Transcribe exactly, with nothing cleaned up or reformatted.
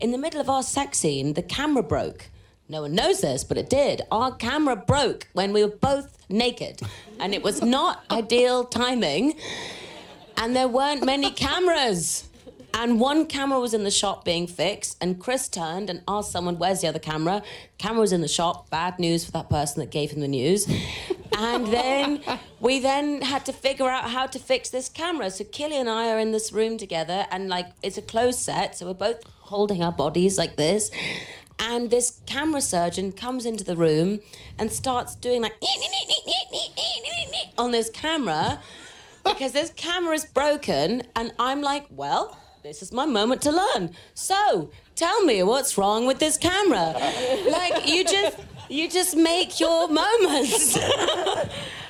in the middle of our sex scene, the camera broke. No one knows this, but it did. Our camera broke when we were both naked, and it was not ideal timing, and there weren't many cameras. And one camera was in the shop being fixed, and Chris turned and asked someone, where's the other camera? Camera was in the shop, bad news for that person that gave him the news. And then we then had to figure out how to fix this camera. So Killy and I are in this room together, and like it's a closed set, so we're both holding our bodies like this. And this camera surgeon comes into the room and starts doing like on this camera because this camera is broken, and I'm like, well, this is my moment to learn. So, tell me what's wrong with this camera. Like, you just, you just make your moments.